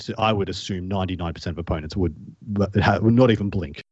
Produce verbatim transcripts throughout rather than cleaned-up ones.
I would assume ninety-nine percent of opponents would, would not even blink.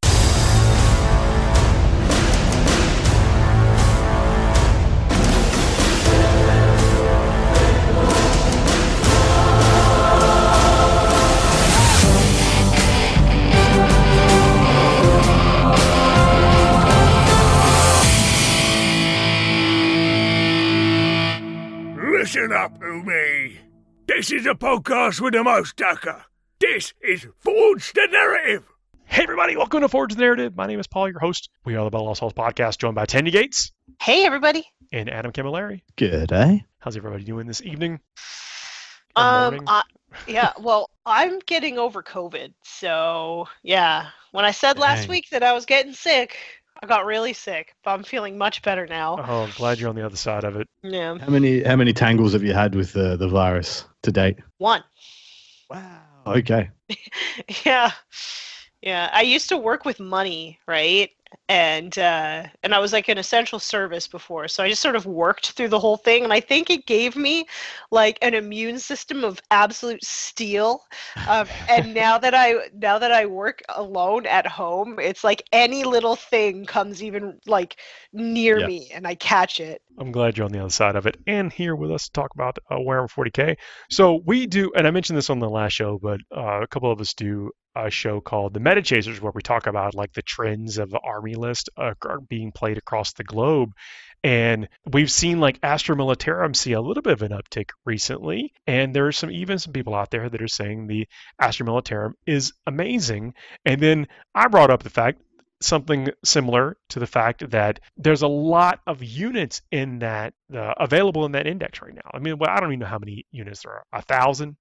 Listen up, Umi. This is a podcast with the most ducker. This is Forge the Narrative. Hey everybody, welcome to Forge the Narrative. My name is Paul, your host. We are the Battle Lost Souls podcast, joined by Tanya Gates. Hey everybody. And Adam Camilleri. Good, eh? How's everybody doing this evening? Or Um, uh, yeah, well, I'm getting over COVID, so yeah. When I said last Dang. week that I was getting sick, I got really sick, but I'm feeling much better now. Oh, I'm glad you're on the other side of it. Yeah. How many how many tangles have you had with the, the virus to date? One. Wow. Okay. Yeah. Yeah. I used to work with money, right? And uh, and I was like an essential service before, so I just sort of worked through the whole thing, and I think it gave me like an immune system of absolute steel. Um, and now that I now that I work alone at home, it's like any little thing comes even like near Yeah. me, and I catch it. I'm glad you're on the other side of it and here with us to talk about uh, Warhammer forty K. So we do, and I mentioned this on the last show, but uh, a couple of us do a show called The Meta Chasers, where we talk about like the trends of the army list uh, are being played across the globe. And we've seen like Astra Militarum see a little bit of an uptick recently. And there are some even some people out there that are saying the Astra Militarum is amazing. And then I brought up the fact, something similar to the fact that there's a lot of units in that uh, available in that index right now. I mean, well, I don't even know how many units there are. A thousand?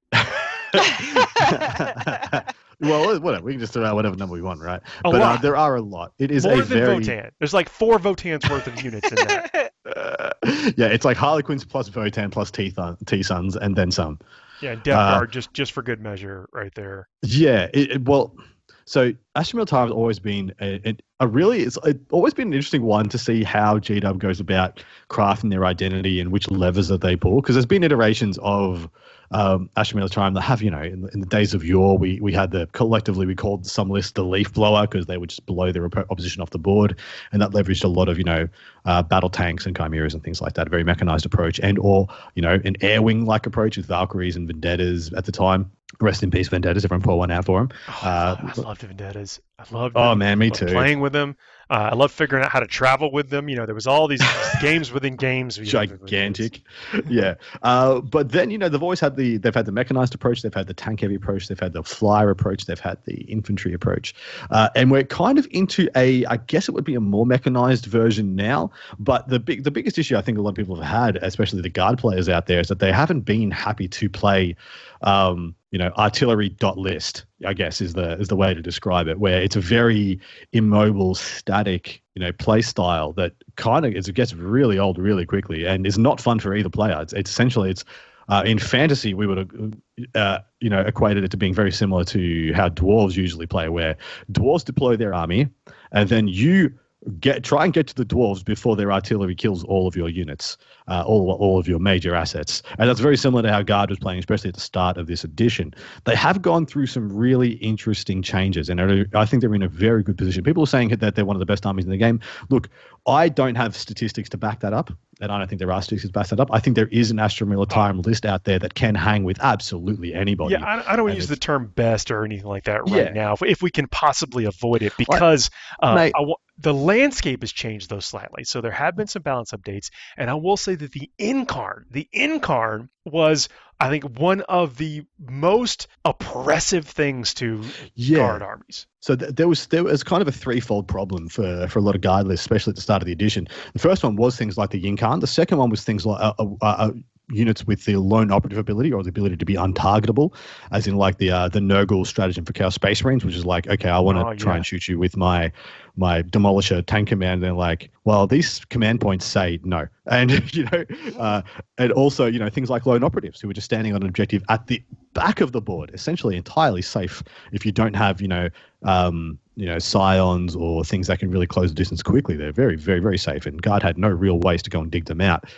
Well, whatever. We can just throw out whatever number we want, right? A but uh, lot. there are a lot. It is More a than very Votan. There's like four Votans worth of units in that. uh, yeah. It's like Harlequins plus Votan plus T T Suns and then some. Yeah, Death Uh, Guard just just for good measure, right there. Yeah. It, it- well, so Astra Militarum has always been a, a, a really it's, it's always been an interesting one to see how G W goes about crafting their identity and which levers that they pull, because there's been iterations of um, Astra Militarum that have, you know, in, in the days of yore, we we had the collectively we called some list the leaf blower because they would just blow their oppo- opposition off the board, and that leveraged a lot of, you know, uh, battle tanks and chimeras and things like that. A very mechanized approach, and or you know an air wing like approach with Valkyries and Vendettas at the time. Rest in peace, Vendettas. Everyone pour one out for them. Oh, Uh, I love the Vendettas. I love Oh, them. man, me I love too. Playing with them. Uh, I love figuring out how to travel with them. You know, there was all these games within games. You know, Gigantic. Yeah. Uh, but then, you know, they've always had the, they've had the mechanized approach, they've had the tank heavy approach, they've had the flyer approach, they've had the infantry approach. Uh, and we're kind of into a, I guess it would be a more mechanized version now. But the big, the biggest issue I think a lot of people have had, especially the guard players out there, is that they haven't been happy to play, um, you know, artillery dot list, I guess is the is the way to describe it, where it's a very immobile, static, you know, play style that kind of it gets really old really quickly and is not fun for either player. It's, it's essentially it's uh, in fantasy we would have uh, you know equated it to being very similar to how dwarves usually play, where dwarves deploy their army and then you get try and get to the dwarves before their artillery kills all of your units, uh, all all of your major assets. And that's very similar to how Guard was playing, especially at the start of this edition. They have gone through some really interesting changes, and are- I think they're in a very good position. People are saying that they're one of the best armies in the game. Look, I don't have statistics to back that up, and I don't think there are statistics to back that up. I think there is an Astra Militarum list out there that can hang with absolutely anybody. Yeah, I, I don't And use the it's- term best or anything like that right Yeah. now, if, if we can possibly avoid it, because uh, Mate- I wa- the landscape has changed though slightly. So there have been some balance updates, and I will say that the Incarn, the Incarn was, I think, one of the most oppressive things to Yeah. guard armies. So th- there was there was kind of a threefold problem for, for a lot of guard lists, especially at the start of the edition. The first one was things like the Yinkan. The second one was things like uh, uh, uh, units with the lone operative ability or the ability to be untargetable, as in like the uh, the Nurgle stratagem for Chaos Space Marines, which is like, okay, I want to Oh, try yeah. and shoot you with my my Demolisher tank command. And they're like, well, these command points say no. And, you know, uh, and also, you know, things like lone operatives who are just standing on an objective at the back of the board, essentially entirely safe if you don't have, you know, um, you know, scions or things that can really close the distance quickly. They're very, very, very safe. And Guard had no real ways to go and dig them out.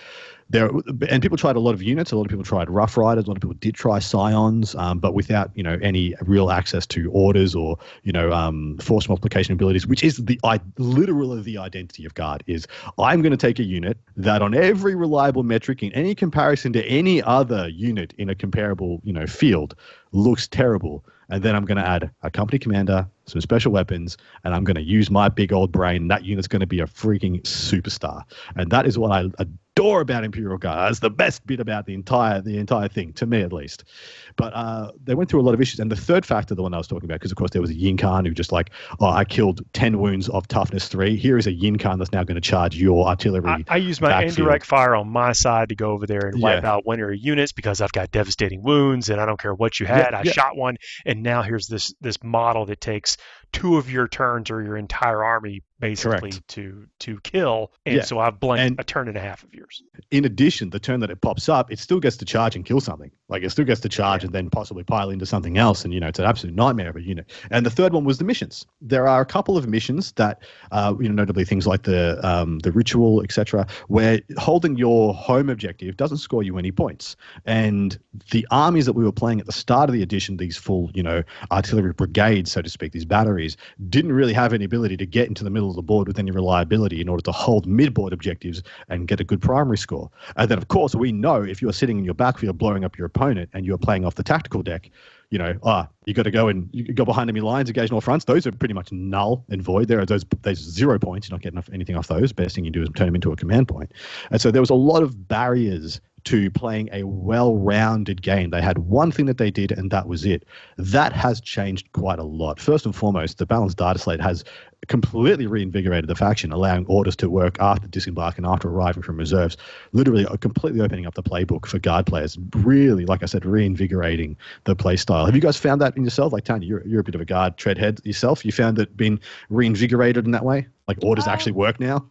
there, and people tried a lot of units. A lot of people tried Rough Riders. A lot of people did try Scions, um, but without you know any real access to orders or you know um, force multiplication abilities, which is the I literally the identity of Guard. Is I'm going to take a unit that on every reliable metric in any comparison to any other unit in a comparable you know field looks terrible. And then I'm going to add a company commander, some special weapons, and I'm going to use my big old brain. That unit's going to be a freaking superstar. And that is what I adore about Imperial Guard. That's the best bit about the entire the entire thing, to me at least. But uh, they went through a lot of issues. And the third factor, the one I was talking about, because of course there was a Yin Khan who just like, oh, I killed ten wounds of toughness three. Here is a Yin Khan that's now going to charge your artillery. I, I use my backfield. indirect fire on my side to go over there and wipe Yeah. out one of your units because I've got devastating wounds and I don't care what you had. Yeah, I yeah. shot one, and now here's this this model that takes two of your turns or your entire army basically Correct. to to kill, and Yeah. so I've blanked And- a turn and a half of yours. In addition, the turn that it pops up, it still gets to charge and kill something. Like it still gets to charge Yeah. and then possibly pile into something else. And, you know, it's an absolute nightmare of a unit. And the third one was the missions. There are a couple of missions that, uh, you know, notably things like the um, the ritual, et cetera, where holding your home objective doesn't score you any points. And the armies that we were playing at the start of the edition, these full, you know, artillery brigades, so to speak, these batteries, didn't really have any ability to get into the middle of the board with any reliability in order to hold mid-board objectives and get a good primary score. And then, of course, we know if you're sitting in your backfield blowing up your opponent and you're playing off the tactical deck, you know, ah, you got to go and you go behind enemy lines, engage in all fronts. Those are pretty much null and void. There are those, there's zero points. You're not getting enough, anything off those. Best thing you do is turn them into a command point. And so there was a lot of barriers to playing a well-rounded game. They had one thing that they did, and that was it. That has changed quite a lot. First and foremost, the balanced data slate has completely reinvigorated the faction, allowing orders to work after disembark and after arriving from reserves, literally completely opening up the playbook for Guard players. Really, like I said, reinvigorating the play style. Have you guys found that in yourself? Like, Tanya, you're, you're a bit of a Guard treadhead yourself. You found it being reinvigorated in that way? Like orders Um, actually work now?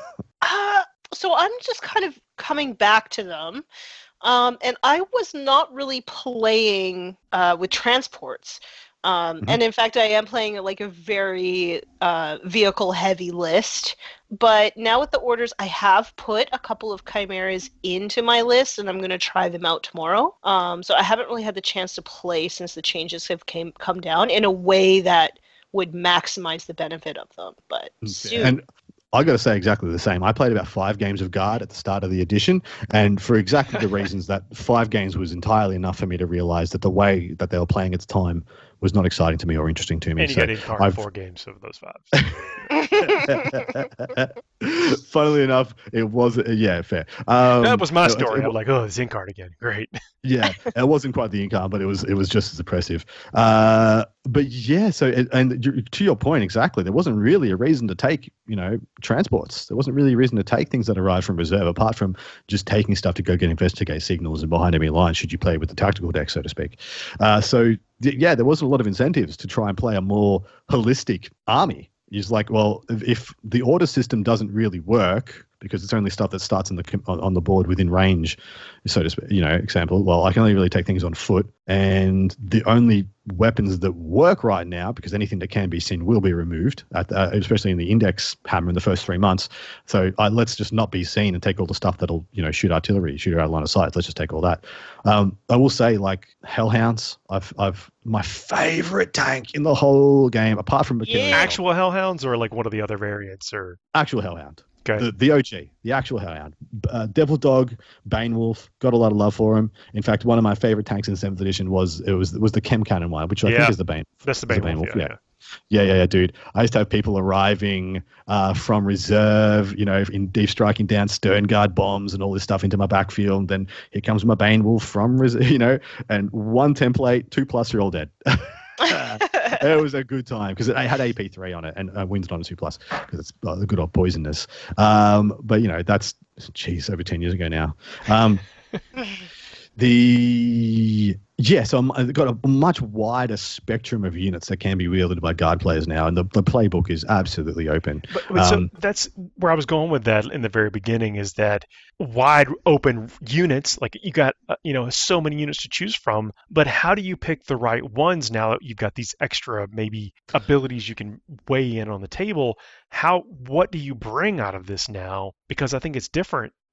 Uh, so I'm just kind of coming back to them. Um, and I was not really playing uh, with transports. Um, Mhm. And in fact, I am playing like a very uh, vehicle-heavy list. But now with the orders, I have put a couple of chimeras into my list, and I'm going to try them out tomorrow. Um, so I haven't really had the chance to play since the changes have came come down in a way that would maximize the benefit of them. But soon. And I got to say exactly the same. I played about five games of Guard at the start of the edition, and for exactly the reasons that five games was entirely enough for me to realize that the way that they were playing at the time was not exciting to me or interesting to me. And you So got in card I've- four games of those five. Funnily enough, it was yeah fair. Um, that was my it- story. it- I'm like, oh, Zen card again. Great. yeah, it wasn't quite the income, but it was it was just as oppressive. Uh, but yeah, so it, and you- to your point exactly, there wasn't really a reason to take you know transports. There wasn't really a reason to take things that arrived from reserve, apart from just taking stuff to go get investigate signals and behind enemy lines. Should you play with the tactical deck, so to speak? Uh, so yeah, there wasn't a lot of incentives to try and play a more holistic army. It's like, well, if, if the order system doesn't really work because it's only stuff that starts in the com- on, on the board within range, so to speak, you know, example, well, I can only really take things on foot, and the only weapons that work right now, because anything that can be seen will be removed, at the, uh, especially in the index hammer in the first three months. So uh, let's just not be seen and take all the stuff that'll, you know, shoot artillery, shoot out of line of sight. Let's just take all that. Um, I will say, like Hellhounds, I've, I've my favorite tank in the whole game, apart from McKinley. Yeah. Actual Hellhounds or like one of the other variants or actual Hellhound. okay. The, the O G, the actual Hellhound. Uh, Devil Dog, Bane Wolf, got a lot of love for him. In fact, one of my favorite tanks in seventh edition was it was was the Chem Cannon one, which I Yeah. think is the Bane. That's the It's Bane Wolf, yeah, yeah. Yeah, yeah, yeah, dude. I used to have people arriving uh, from reserve, you know, in deep striking down stern guard bombs and all this stuff into my backfield. And then here comes my Bane Wolf from, res- you know, and one template, two plus, you're all dead. It was a good time because it had A P three on it and uh, wins on a two plus because it's uh, the good old poisonous. Um, but you know that's geez over ten years ago now. Um, the yeah, so I'm, I've got a much wider spectrum of units that can be wielded by Guard players now, and the, the playbook is absolutely open. But, but Um, so that's where I was going with that in the very beginning is that wide open units, like you got, uh, you know, so many units to choose from, but how do you pick the right ones now that you've got these extra maybe abilities you can weigh in on the table? How, what do you bring out of this now? Because I think it's different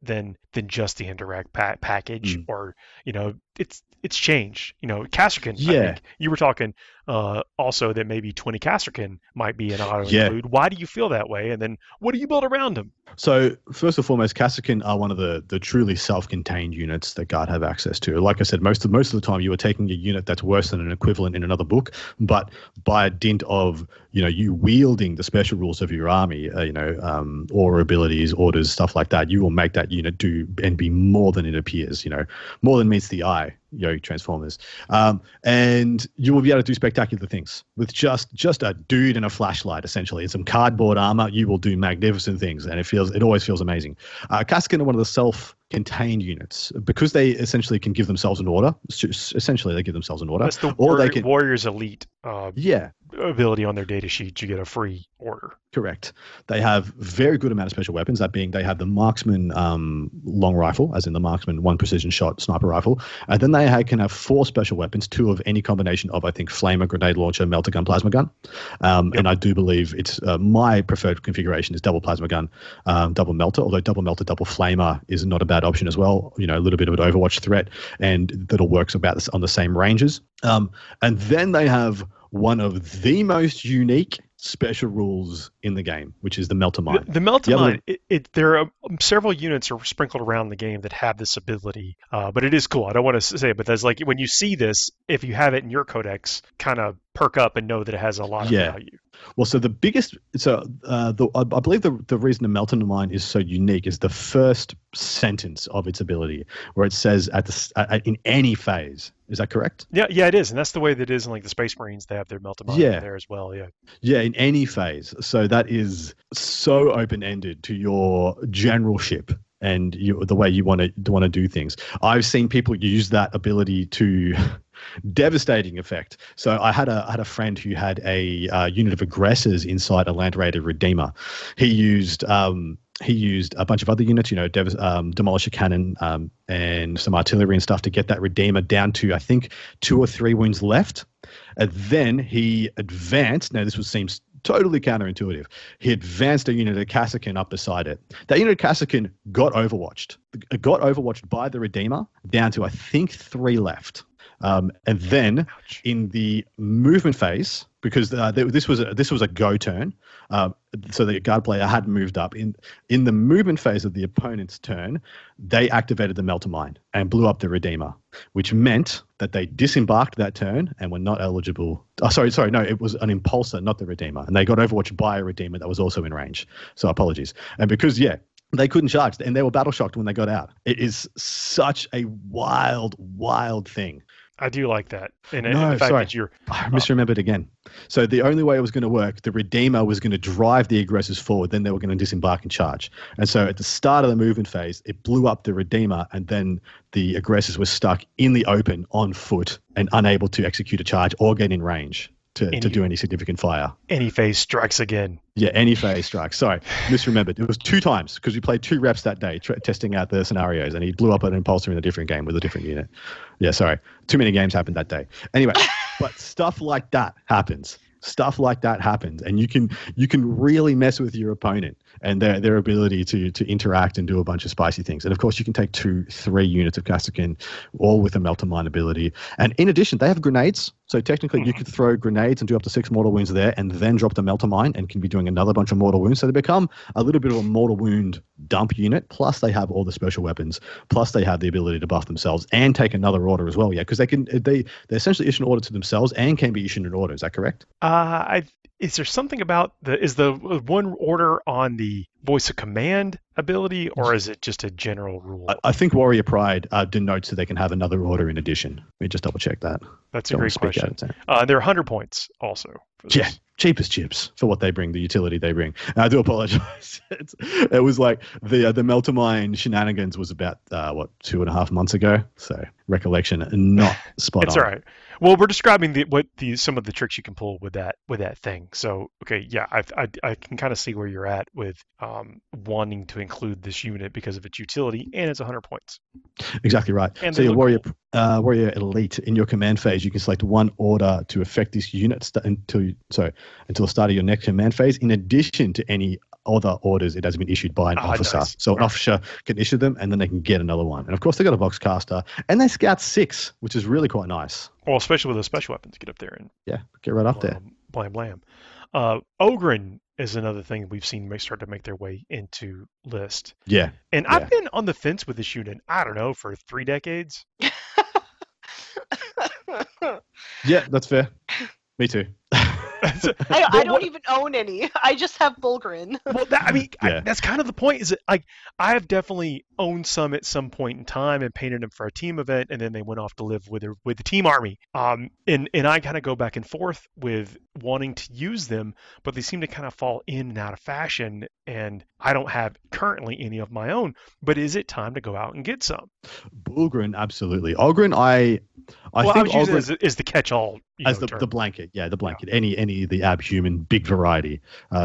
than than just the indirect pa- package, Mm. or you know, it's it's changed. You know, Casterkin. I Yeah. think you were talking uh, also that maybe twenty Casterkin might be an auto Yeah. include. Why do you feel that way? And then what do you build around them? So first and foremost, Casterkin are one of the the truly self-contained units that Guard have access to. Like I said, most of most of the time you are taking a unit that's worse than an equivalent in another book, but by a dint of you know you wielding the special rules of your army, uh, you know, um, aura abilities, orders, stuff like that, you will make that unit do and be more than it appears. You know, more than meets the eye. Yo, Transformers, um, and you will be able to do spectacular things with just just a dude and a flashlight, essentially, and some cardboard armor. You will do magnificent things, and it feels it always feels amazing. Uh, Casterkin are one of the self-contained units because they essentially can give themselves an order. Essentially, they give themselves an order. That's the or war- they can, Warriors Elite uh, yeah, ability on their data sheet. You get a free order. correct. They have very good amount of special weapons. That being, they have the marksman um, long rifle, as in the marksman one precision shot sniper rifle, and then they ha- can have four special weapons, two of any combination of I think flamer, grenade launcher, melter gun, plasma gun, um, Yep. and I do believe it's uh, my preferred configuration is double plasma gun, um, double melter. Although double melter, double flamer is not a bad option as well. You know, a little bit of an Overwatch threat, and that'll works about this on the same ranges. Um, and then they have one of the most unique special rules in the game, which is the melter mine. The, the Melta The other- Mine, it, it, there are um, several units are sprinkled around the game that have this ability, uh, but it is cool. I don't want to say it, but that's like when you see this, if you have it in your codex, kind of perk up and know that it has a lot of Yeah. value. Well, so the biggest, so uh, the, I I believe the the reason the Melter Mine is so unique is the first sentence of its ability, where it says at the s- uh, in any phase. Is that correct? Yeah, yeah, it is, and that's the way that it is in like the Space Marines. They have their Melta Mine Yeah. in there as well. Yeah, Yeah, in any phase. So that is so open ended to your generalship and you, the way you want to want to do things. I've seen people use that ability to devastating effect. So I had a I had a friend who had a uh, unit of aggressors inside a Land Raider Redeemer. He used um, he used a bunch of other units, you know, dev, um, Demolisher Cannon um, and some artillery and stuff to get that Redeemer down to I think two or three wounds left. And then he advanced. Now this was seems totally counterintuitive. He advanced a unit of Casterkin up beside it. That unit of Casterkin got overwatched. It got overwatched by the Redeemer down to I think three left. Um, and then Ouch. in the movement phase, because uh, th- this was a, this was a go turn, uh, so the guard player had moved up. In in the movement phase of the opponent's turn, they activated the Melter Mine and blew up the Redeemer, which meant that they disembarked that turn and were not eligible. Oh, sorry, sorry, no, it was an Impulsor, not the Redeemer, and they got overwatched by a Redeemer that was also in range. So apologies. And because yeah. They couldn't charge, and they were battle shocked when they got out. It is such a wild, wild thing. I do like that, and, and No, the fact sorry. that you're I misremembered again. So the only way it was going to work, the Redeemer was going to drive the aggressors forward, then they were going to disembark and charge. And so at the start of the movement phase, it blew up the Redeemer, and then the aggressors were stuck in the open on foot and unable to execute a charge or get in range to, to Any- do any significant fire. any phase strikes again. Yeah, any phase strike. Sorry, misremembered. It was two times because we played two reps that day tr- testing out the scenarios, and he blew up an Impulsor in a different game with a different unit. Yeah, sorry. Too many games happened that day. Anyway, but stuff like that happens. Stuff like that happens, and you can you can really mess with your opponent and their their ability to to interact and do a bunch of spicy things. And of course, you can take two, three units of Casterkin, all with a Melter Mine ability. And in addition, they have grenades. So technically, you could throw grenades and do up to six mortal wounds there, and then drop the Melter Mine and can be doing another bunch of mortal wounds. So they become a little bit of a mortal wound dump unit. Plus, they have all the special weapons. Plus, they have the ability to buff themselves and take another order as well. Yeah, because they can they they essentially issue an order to themselves and can be issued an order. Is that correct? Uh, I is there something about the is the one order on the voice of command ability, or is it just a general rule? I, I think Warrior Pride uh, denotes that they can have another order in addition. Let me just double check that. That's a Don't great speak out question. of turn. Uh, they're one hundred points also. For this. Yeah, cheap as chips for what they bring, the utility they bring. And I do apologize. It's, it was like the uh, the Melter Mine shenanigans was about uh, what two and a half months ago. So recollection not spot It's on. all right. Well, we're describing the what the some of the tricks you can pull with that with that thing. So okay, yeah, I I, I can kind of see where you're at with um, wanting to include this unit because of its utility and it's one hundred points. Exactly right. And so they your look warrior, cool. uh, warrior elite in your command phase, you can select one order to affect this unit st- until you, sorry until the start of your next command phase. In addition to any other orders, it has been issued by an Ah, officer. nice. So an Right. officer can issue them, and then they can get another one. And of course, they got a Voxcaster, and they scout six, which is really quite nice. Well, especially with those special weapons, get up there and Yeah, get right up there. um, blam blam. Uh, Ogren is another thing we've seen make, start to make their way into list. Yeah, And Yeah. I've been on the fence with this unit, I don't know, for three decades. yeah, that's fair. Me too. So- I, I but don't what- even own any. I just have Bulgrin. Well, that, I mean, I- Yeah. that's kind of the point. Is that like I have definitely owned some at some point in time and painted them for a team event, and then they went off to live with their, with the team army. Um, and and I kind of go back and forth with wanting to use them, but they seem to kind of fall in and out of fashion. And I don't have currently any of my own. But is it time to go out and get some? Bulgrin, absolutely. Ogren, I, I well, I think was using Ogren, it as, as the catch-all. You as know, the, term. the blanket, yeah, the blanket. Any any of the abhuman big variety.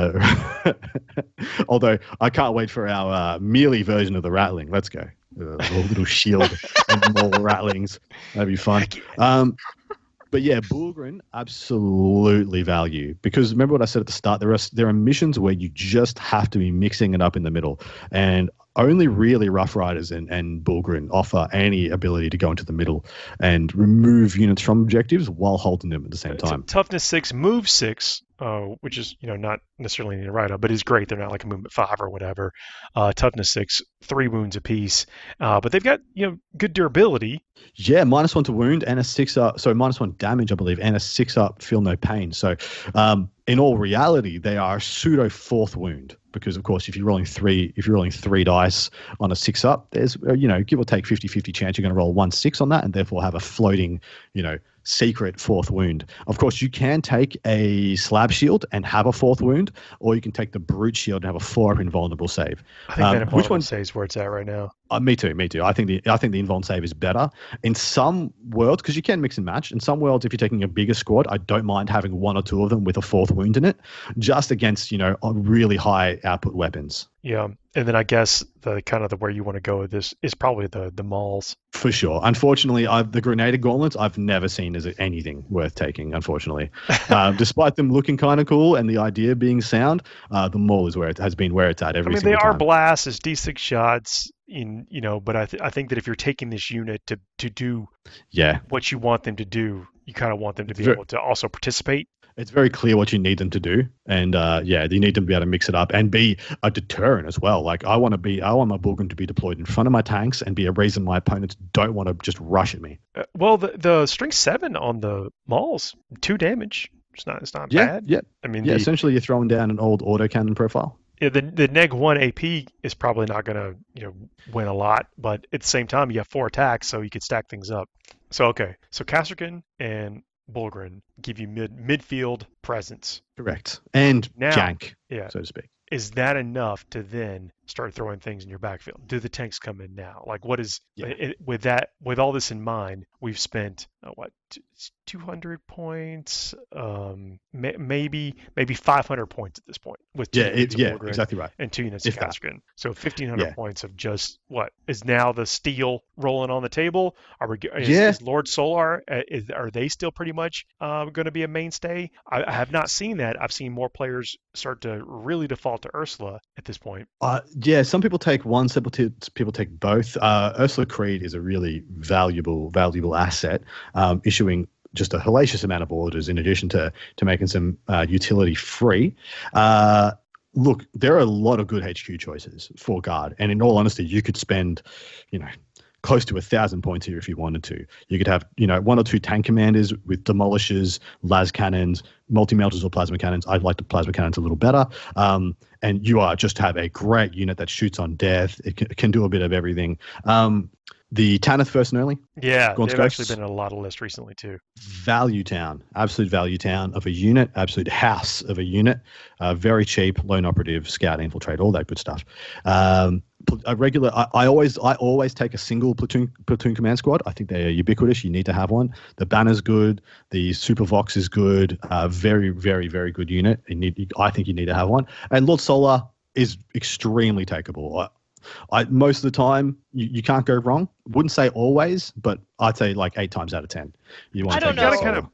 Uh, although I can't wait for our uh, melee version of the rattling. Let's go. Uh, a little shield and more rattlings. That'd be fun. Heck yeah. Um, but yeah, Bulgrin absolutely value, because remember what I said at the start. There are there are missions where you just have to be mixing it up in the middle, and only really Rough Riders and, and Bulgrin offer any ability to go into the middle and remove units from objectives while holding them at the same It's a time. toughness six, move six, uh, which is you know not necessarily a write up, but is great. They're not like a movement five or whatever. Uh, toughness six, three wounds apiece, uh, but they've got you know good durability. Yeah, minus one to wound and a six up. So minus one damage, I believe, and a six up feel no pain. So um, in all reality, they are a pseudo fourth wound, because of course, if you're rolling three, if you're rolling three dice on a six up, there's uh, you know give or take fifty-fifty chance you're going to roll one six on that, and therefore have a floating you know secret fourth wound. Of course, you can take a slab shield and have a fourth wound, or you can take the brute shield and have a four up invulnerable save. I think Um, that which invulnerable one- saves where it's at right now. Uh, me too, me too. I think the I think the invuln save is better in some worlds, because you can mix and match. In some worlds, if you're taking a bigger squad, I don't mind having one or two of them with a fourth wound in it, just against you know really high output weapons. Yeah, and then I guess the kind of the where you want to go with this is probably the the malls. For sure. Unfortunately, I've, the grenaded gauntlets I've never seen as anything worth taking, unfortunately. uh, despite them looking kind of cool and the idea being sound, uh, the maul is where it has been where it's at every I mean, single they are time. blasts, it's D six shots, in you know, but I th- I think that if you're taking this unit to to do Yeah. what you want them to do, you kind of want them to be Ver- able to also participate. It's very clear what you need them to do. And uh, yeah, you need them to be able to mix it up and be a deterrent as well. Like I want to be, I want my Bulgrin to be deployed in front of my tanks and be a reason my opponents don't want to just rush at me. Uh, well, the the strength seven on the malls, two damage. It's not it's not Yeah, bad. yeah, I mean, yeah. the, Essentially, you're throwing down an old autocannon profile. yeah, the the neg one A P is probably not going to you know win a lot, but at the same time, you have four attacks, so you could stack things up. So okay, so Kasrkin and Bulgrin give you mid midfield presence. Correct. And Now- jank, Yeah, so to speak. is that enough to then start throwing things in your backfield? Do the tanks come in now? Like, what is Yeah. i- i- with that? With all this in mind, we've spent uh, what two hundred points, um, may, maybe maybe five hundred points at this point with two Yeah, units it, of yeah, Bulgrin exactly right. and two units If of that. Kasrkin. So fifteen hundred Yeah. points of just what is now the steel rolling on the table. Are we? Is, Yeah. is Lord Solar? Uh, is, are they still pretty much uh, going to be a mainstay? I, I have not seen that. I've seen more players start to really default to Ursula at this point. Uh, yeah, some people take one, some people t- people take both. Uh, Ursula Creed is a really valuable, valuable asset, um, issuing just a hellacious amount of orders in addition to to making some uh, utility free. Uh, look, there are a lot of good H Q choices for guard, and in all honesty, you could spend, you know, close to a thousand points here if you wanted to. You could have, you know, one or two tank commanders with demolishers, las cannons, multi-melters or plasma cannons. I like the plasma cannons a little better. Um, and you are just have a great unit that shoots on death. It can, it can do a bit of everything. Um, the Tanith first and early, Yeah, Gaunt's they've actually Ghosts. been in a lot of lists recently too. value town, absolute value town of a unit, absolute house of a unit, uh, very cheap, lone operative, scout, infiltrate, all that good stuff. Um, pl- a regular, I, I always, I always take a single platoon platoon command squad. I think they're ubiquitous. You need to have one. The banner's good. The Super Vox is good. Uh, very, very, very good unit. You need, you, I think you need to have one. And Lord Solar is extremely takeable. I, I, most of the time, you, you can't go wrong. Wouldn't say always, but I'd say like eight times out of ten. You want I to don't take You Lord gotta know. kind Solar. of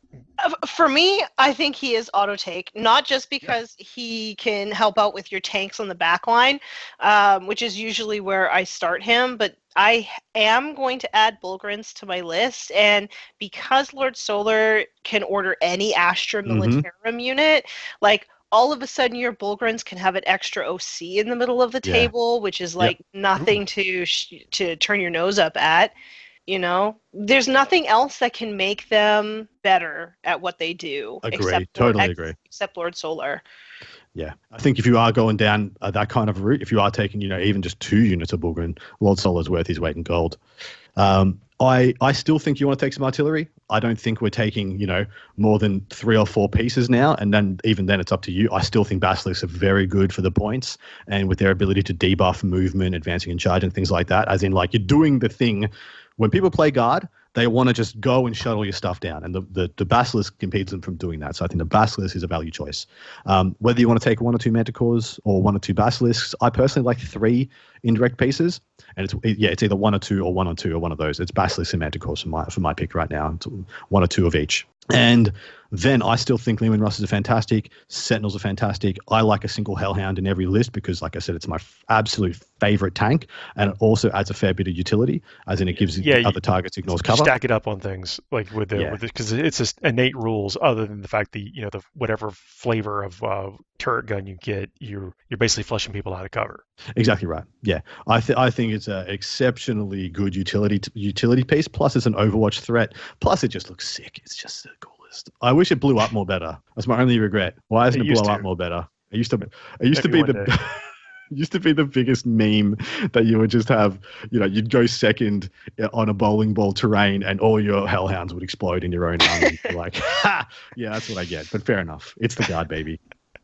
Uh, For me, I think he is auto take, not just because he can help out with your tanks on the back line, um, which is usually where I start him, but I am going to add Bulgrins to my list, and because Lord Solar can order any Astra Mhm. Militarum unit, like all of a sudden your Bulgrins can have an extra O C in the middle of the Yeah. table, which is like nothing to sh- to turn your nose up at. You know, there's nothing else that can make them better at what they do. Agree. Except Totally Lord, agree. Except Lord Solar. Yeah, I think if you are going down uh, that kind of route, if you are taking, you know, even just two units of Bulgrin, Lord Solar's worth his weight in gold. Um, I I still think you want to take some artillery. I don't think we're taking, you know, more than three or four pieces now, and then even then it's up to you. I still think Basilisks are very good for the points and with their ability to debuff movement, advancing and charging, things like that. As in, like, you're doing the thing. When people play guard, they want to just go and shuttle your stuff down, and the, the, the Basilisk impedes them from doing that. So I think the Basilisk is a value choice. Um, whether you want to take one or two Manticores or one or two Basilisks, I personally like three indirect pieces, and it's it, yeah, it's either one or two or one or two or one of those. It's Basilisks and Manticores for my for my pick right now. It's one or two of each. And then I still think Leman Russes are fantastic. Sentinels are fantastic. I like a single Hellhound in every list because, like I said, it's my f- absolute favorite tank, and it also adds a fair bit of utility, as in it gives Yeah, other you- targets ignores cover. Stack it up on things like with the Yeah. with because it's just innate rules. Other than the fact that you know the whatever flavor of uh, turret gun you get, you're you're basically flushing people out of cover. Exactly right. Yeah, I th- I think it's an exceptionally good utility t- utility piece. Plus, it's an Overwatch threat. Plus, it just looks sick. It's just the coolest. I wish it blew up more better. That's my only regret. Why doesn't It it, used blow to. up more better? It used to. Be, it used Maybe to be one the. day. It used to be the biggest meme that you would just have, you know, you'd go second on a bowling ball terrain and all your hellhounds would explode in your own army. You're like, ha! Yeah, that's what I get. But fair enough. It's the guard, baby.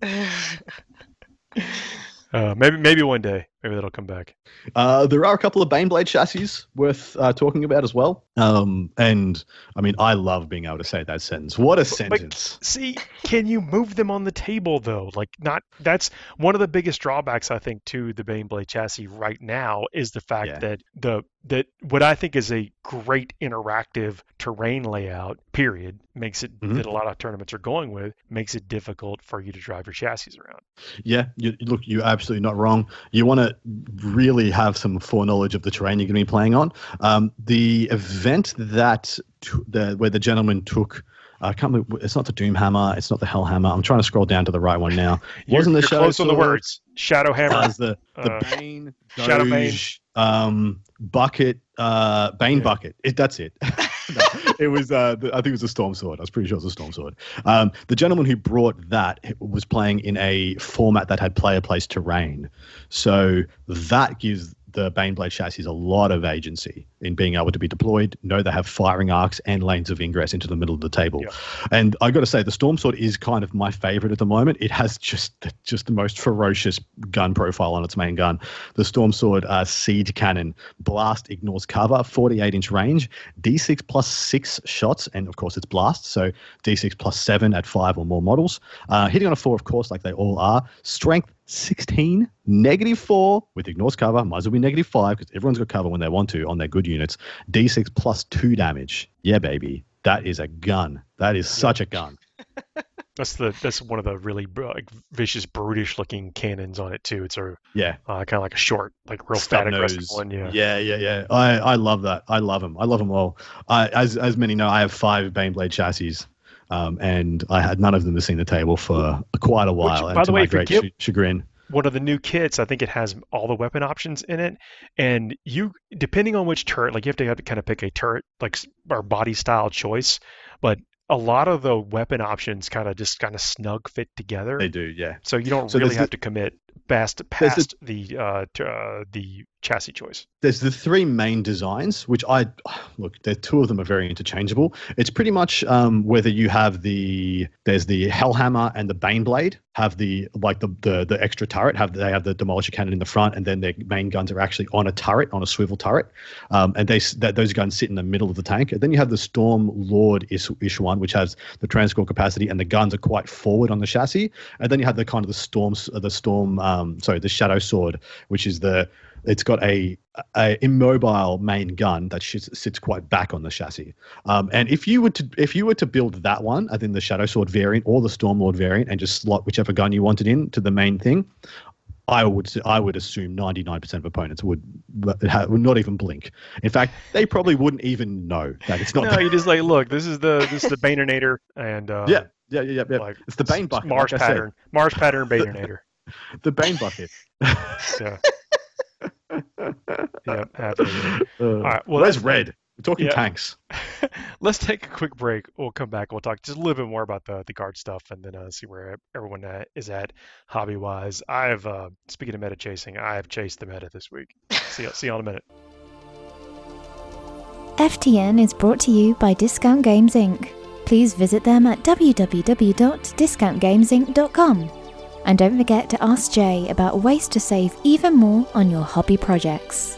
Uh, maybe maybe one day, maybe that'll come back. Uh, there are a couple of Baneblade chassis worth uh, talking about as well. Um, and I mean, I love being able to say that sentence. What a sentence. See, can you move them on the table though? Like, not that's one of the biggest drawbacks I think to the Baneblade chassis right now is the fact Yeah. that the that what I think is a great interactive terrain layout. Period makes it Mhm. that a lot of tournaments are going with makes it difficult for you to drive your chassis around. Yeah, you, look, you're absolutely not wrong. You want to really have some foreknowledge of the terrain you're going to be playing on. Um, the event that t- the where the gentleman took, I can't remember, it's not the Doomhammer, it's not the Hellhammer. I'm trying to scroll down to the right one now. You're, Wasn't the you're Shadow close on the Sword? words. Shadow Uh, Hammer. it's the the Uh, Bane, Shadow Bane. Doge, um, Bucket, uh, Bane Yeah. Bucket. It, that's it. No, it was, uh, the, I think it was a Storm Sword. I was pretty sure it was a Storm Sword. Um, the gentleman who brought that was playing in a format that had player place terrain. So that gives the Baneblade chassis a lot of agency in being able to be deployed. Know they have firing arcs and lanes of ingress into the middle of the table. Yeah. And I got to say, the Storm Sword is kind of my favorite at the moment. It has just just the most ferocious gun profile on its main gun. The Storm Sword uh, Siege Cannon. Blast ignores cover, forty-eight inch range, D six plus six shots, and of course it's blast, so D six plus seven at five or more models. Uh, hitting on a four, of course, like they all are. Strength sixteen, negative four with ignores cover, might as well be negative five because everyone's got cover when they want to on their good units. D six plus two damage. Yeah, baby. That is a gun. That is such a gun. That's the that's one of the really br- like, vicious, brutish looking cannons on it too. It's a Yeah. uh, kind of like a short, like real Stub fat, aggressive nose. one. Yeah. yeah, yeah, yeah. I, I love that. I love them. I love them all. I, as as many know, I have five Baneblade chassis, um, and I had none of them have seen the table for quite a while. Which, and by to the way, my if you great get- ch- chagrin. One of the new kits, I think it has all the weapon options in it, and you, depending on which turret, like you have to, have to kind of pick a turret, like s- or body style choice, but a lot of the weapon options kind of just kind of snug fit together, They do, yeah. so you don't So really there's have the- to commit past There's the- past the uh, t- uh the chassis choice. There's the three main designs, which I look. The two of them are very interchangeable. It's pretty much um, whether you have the there's the Hellhammer and the Baneblade have the like the the, the extra turret. Have they have the demolisher cannon in the front, and then their main guns are actually on a turret, on a swivel turret, um, and they s- that those guns sit in the middle of the tank. And then you have the Storm Lord ish, ish one, which has the transport capacity, and the guns are quite forward on the chassis. And then you have the kind of the storms, uh, the storm, um, sorry, the Shadow Sword, which is the it's got a, a immobile main gun that sh- sits quite back on the chassis. Um, and if you were to if you were to build that one, I think the Shadow Sword variant or the Stormlord variant, and just slot whichever gun you wanted in to the main thing, I would I would assume ninety-nine percent of opponents would, would not even blink. In fact, they probably wouldn't even know that it's not. No, you just like, look, this is the this is the Bannernator, and uh, yeah, yeah, yeah, yeah. like, it's the Bane bucket, Mars like pattern, Mars pattern Bannernator. The Bane bucket. Yeah. Yeah, absolutely. Uh, All right. Well, where's that's Red? We're talking yeah. tanks. Let's take a quick break. We'll come back. We'll talk just a little bit more about the the guard stuff, and then uh, see where everyone uh, is at hobby wise. I've uh, speaking of meta chasing, I have chased the meta this week. See you, see you in a minute. F T N is brought to you by Discount Games Incorporated. Please visit them at w w w dot discount games inc dot com. And don't forget to ask Jay about ways to save even more on your hobby projects.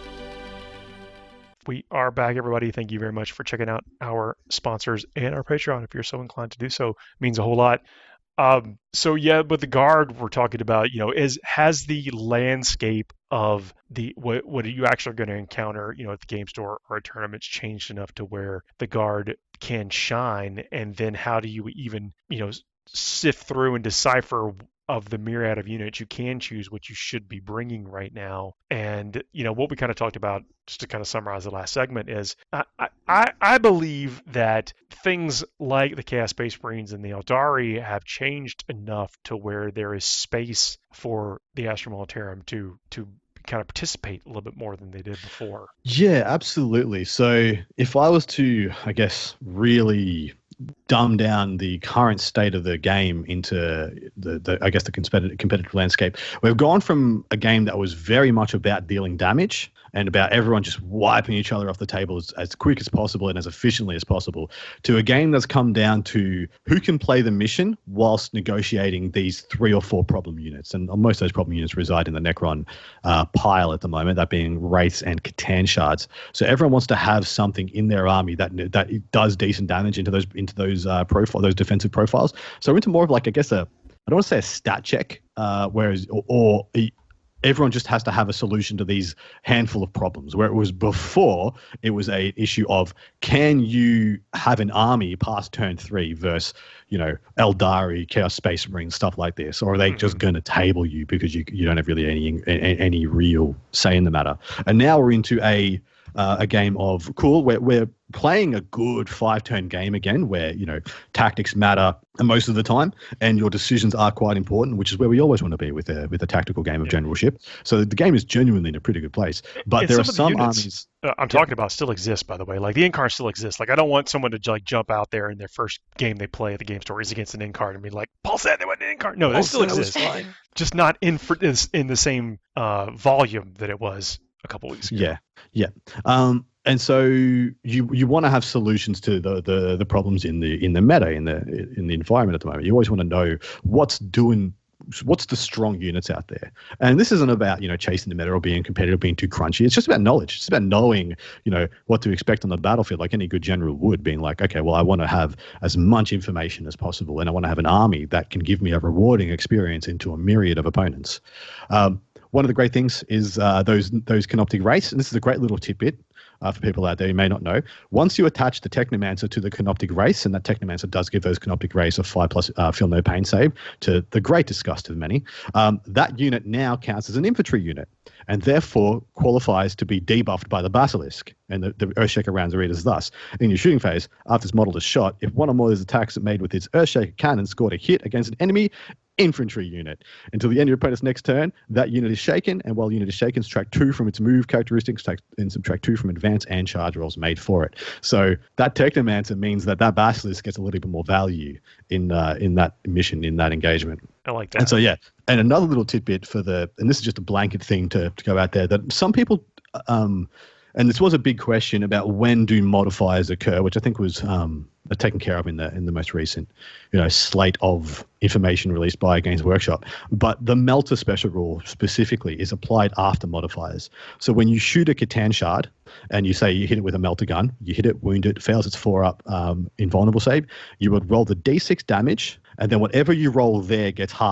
We are back, everybody. Thank you very much for checking out our sponsors and our Patreon. If you're so inclined to do so, it means a whole lot. Um, so yeah, but the guard we're talking about, you know, is has the landscape of the what what are you actually going to encounter, you know, at the game store or at tournaments changed enough to where the guard can shine, and then how do you even, you know, sift through and decipher of the myriad of units you can choose what you should be bringing right now. And you know what we kind of talked about, just to kind of summarize the last segment, is I I, I believe that things like the Chaos Space Marines and the Eldari have changed enough to where there is space for the Astra Militarum to to kind of participate a little bit more than they did before. Yeah, absolutely. So if I was to, I guess, really dumb down the current state of the game into the, the I guess, the competitive, competitive landscape, we've gone from a game that was very much about dealing damage and about everyone just wiping each other off the table as, as quick as possible and as efficiently as possible, to a game that's come down to who can play the mission whilst negotiating these three or four problem units. And most of those problem units reside in the Necron uh, pile at the moment, that being Wraiths and Catan Shards. So everyone wants to have something in their army that that does decent damage into those into those uh, profile those defensive profiles. So we're into more of like, I guess, a I don't want to say a stat check, uh, whereas or, or a, everyone just has to have a solution to these handful of problems, where it was before it was a issue of, can you have an army past turn three versus, you know, Eldari, Chaos Space Marine, stuff like this, or are they mm-hmm. just going to table you because you you don't have really any any, any real say in the matter? And now we're into a uh, a game of cool. We're we're playing a good five turn game again, where, you know, tactics matter most of the time and your decisions are quite important, which is where we always want to be with a with a tactical game of yeah. generalship. So the game is genuinely in a pretty good place. But and there some are some the units, armies uh, I'm talking yeah. about still exist, by the way. Like the Incarn still exists. Like I don't want someone to like jump out there in their first game they play at the game store is against an Incarn and be like, Paul said they want an Incarn. No, they still exist. Just not in for, in the same uh, volume that it was a couple weeks ago. Yeah, yeah. Um, and so you you want to have solutions to the, the the problems in the in the meta in the in the environment at the moment. You always want to know what's doing, what's the strong units out there. And this isn't about, you know, chasing the meta or being competitive, being too crunchy. It's just about knowledge. It's about knowing, you know, what to expect on the battlefield, like any good general would, being like, okay, well, I want to have as much information as possible, and I want to have an army that can give me a rewarding experience into a myriad of opponents. Um, One of the great things is uh, those those Canoptic Wraiths, and this is a great little tidbit uh, for people out there who may not know. Once you attach the Technomancer to the Canoptic Wraiths, and that Technomancer does give those Canoptic Wraiths a five plus uh, feel no pain save, to the great disgust of many, um, that unit now counts as an infantry unit, and therefore qualifies to be debuffed by the Basilisk. And the, the Earthshaker rounds are read as thus. In your shooting phase, after this model is shot, if one or more of those attacks made with its Earthshaker cannon scored a hit against an enemy infantry unit, until the end of your opponent's next turn, that unit is shaken, and while the unit is shaken, subtract two from its move characteristics and subtract two from advance and charge rolls made for it. So that Technomancer means that that Basilisk gets a little bit more value in uh, in that mission, in that engagement. I like that. And so, yeah, and another little tidbit for the, and this is just a blanket thing to, to go out there, that some people, um, and this was a big question about when do modifiers occur, which I think was um, taken care of in the in the most recent, you know, slate of information released by Games Workshop. But the Melter special rule specifically is applied after modifiers. So when you shoot a Catan Shard and you say you hit it with a Melter gun, you hit it, wound it, fails its four up um, invulnerable save, you would roll the d six damage, and then whatever you roll there gets halved.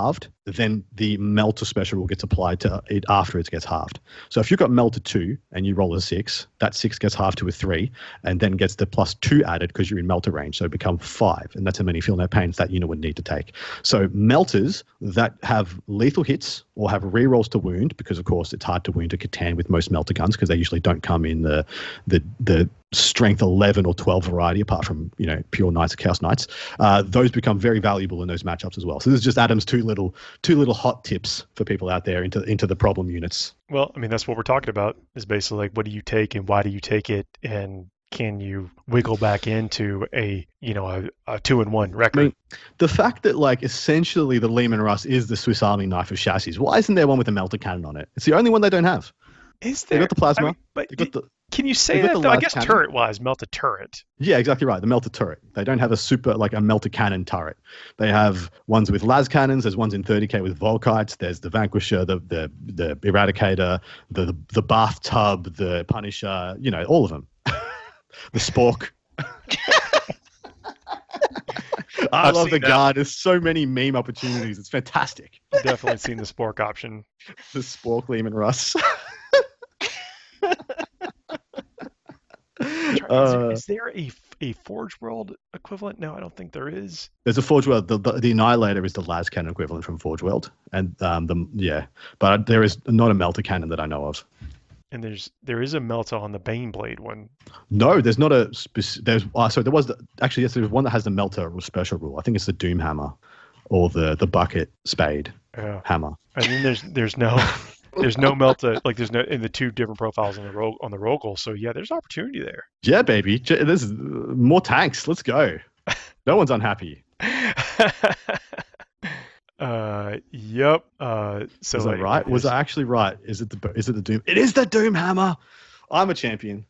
then the Melter special rule gets applied to it after it gets halved. So if you've got Melter two and you roll a six, that six gets halved to a three and then gets the plus two added because you're in Melter range. So it becomes five. And that's how many feel no pains that unit would need to take. So Melters that have lethal hits or have rerolls to wound, because of course it's hard to wound a Catan with most Melter guns because they usually don't come in the the the strength eleven or twelve variety, apart from, you know, pure Knights or Chaos Knights. Uh, those become very valuable in those matchups as well. So this is just Adam's two little two little hot tips for people out there into into the problem units. Well, I mean, that's what we're talking about, is basically like, what do you take and why do you take it, and can you wiggle back into a, you know, a, a two and one record? I mean, the fact that, like, essentially the Leman Russ is the Swiss Army knife of chassis. Why isn't there one with a Melter cannon on it? It's the only one they don't have. Is They there? got the plasma. I mean, but They got d- the, can you say they got that? the Though? I last guess cannon. turret-wise, melted turret. yeah, exactly right. The Melter turret. They don't have a super, like a Melter cannon turret. They have ones with las cannons. There's ones in thirty K with Volkites. There's the Vanquisher, the the the Eradicator, the the, the Bathtub, the Punisher. You know, all of them. The Spork. I I've love seen the that. guard. There's so many meme opportunities. It's fantastic. Definitely seen the Spork option. The Spork Leman Russ. Is, Uh, there, is there a, a Forge World equivalent? No, I don't think there is. There's a Forge World. The, the, the Annihilator is the las cannon equivalent from Forge World, and um, the yeah, but there is not a Melter cannon that I know of. And there's there is a Melta on the Baneblade one. No, there's not a. Spec- there's uh, sorry, there was the, actually yes, there's one that has the Melter special rule. I think it's the Doom Hammer, or the the Bucket Spade Yeah. Hammer. And then there's there's no there's no Melta, like there's no in the two different profiles on the ro- on the Rogel. So yeah, there's opportunity there. Yeah, baby. J- There's uh, more tanks. Let's go. No one's unhappy. uh, yep. Uh, so Was I like, right? Was there's- I actually right? Is it the is it the Doom? It is the Doom Hammer. I'm a champion.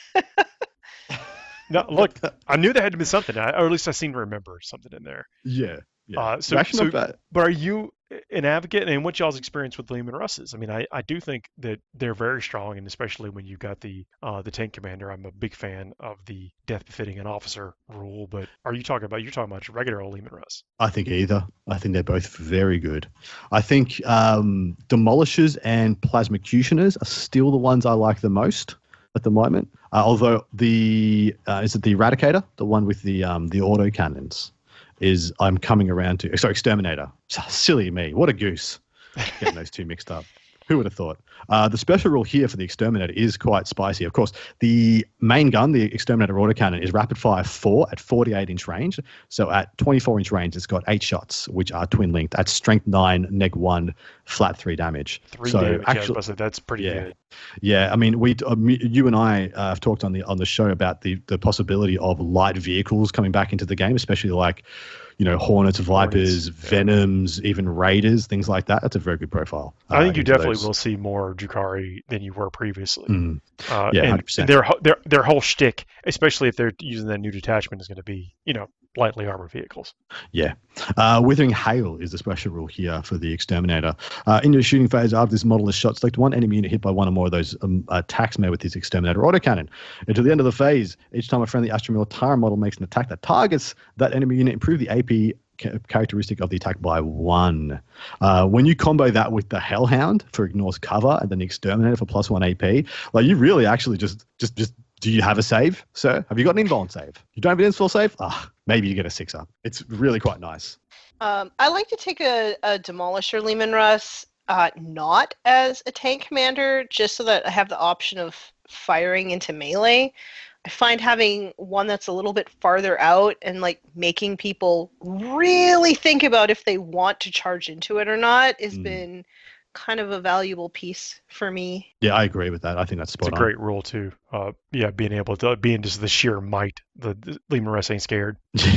No, look, I knew there had to be something, I- or at least I seem to remember something in there. Yeah. Yeah. Uh, so, Actually so not bad. but are you an advocate? And what's y'all's experience with Leman Russes? I mean, I, I do think that they're very strong, and especially when you got the uh, the tank commander. I'm a big fan of the death befitting an officer rule. But are you talking about you're talking about regular old Leman Russ? I think either. I think they're both very good. I think um, Demolishers and Plasmacutioners are still the ones I like the most at the moment. Uh, although the uh, is it the Eradicator, the one with the um, the auto cannons, is I'm coming around to. Sorry, Exterminator. Silly me. What a goose. Getting those two mixed up. Who would have thought? Uh, the special rule here for the Exterminator is quite spicy. Of course, the main gun, the Exterminator autocannon, is rapid fire four at forty-eight inch range. So at twenty-four inch range, it's got eight shots, which are twin linked at strength nine, neg one, flat three damage. Three so damage. actually, yeah, so that's pretty yeah. good. Yeah, I mean, we, uh, me- you and I uh, have talked on the on the show about the the possibility of light vehicles coming back into the game, especially like, you know, Hornets, Vipers, Hornets, yeah. Venoms, even Raiders, things like that. That's a very good profile. I uh, think you into definitely those. will see more Drukhari than you were previously. Mm. Uh, Yeah, one and hundred percent. their ho- their their whole shtick, especially if they're using that new detachment, is going to be, you know, lightly armored vehicles. Yeah. Uh, Withering Hail is the special rule here for the Exterminator. Uh, in your shooting phase, after this model is shot, select one enemy unit hit by one or more of those um, attacks made with this Exterminator autocannon. Until the end of the phase, each time a friendly Astra Militara model makes an attack that targets that enemy unit, improve the A P ca- characteristic of the attack by one. Uh, when you combo that with the Hellhound for ignores cover and then the Exterminator for plus one A P, like you really actually just just just do you have a save, sir? Have you got an invuln save? You don't have an install save? Ah, maybe you get a sixer. It's really quite nice. Um, I like to take a, a Demolisher Leman Russ, uh, not as a tank commander, just so that I have the option of firing into melee. I find having one that's a little bit farther out and like making people really think about if they want to charge into it or not has Mm. been kind of a valuable piece for me. Yeah, I agree with that. I think that's It's spot a on. great rule too. Uh, yeah, being able to being just the sheer might. The, the Leman Russ ain't scared.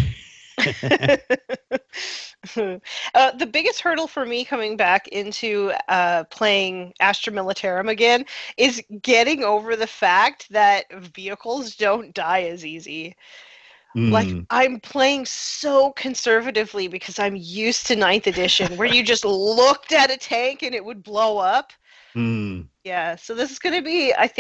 uh, the biggest hurdle for me coming back into uh, playing Astra Militarum again is getting over the fact that vehicles don't die as easy. Like, Mm. I'm playing so conservatively because I'm used to ninth edition where you just looked at a tank and it would blow up. Mm. Yeah, so this is going to be, I think,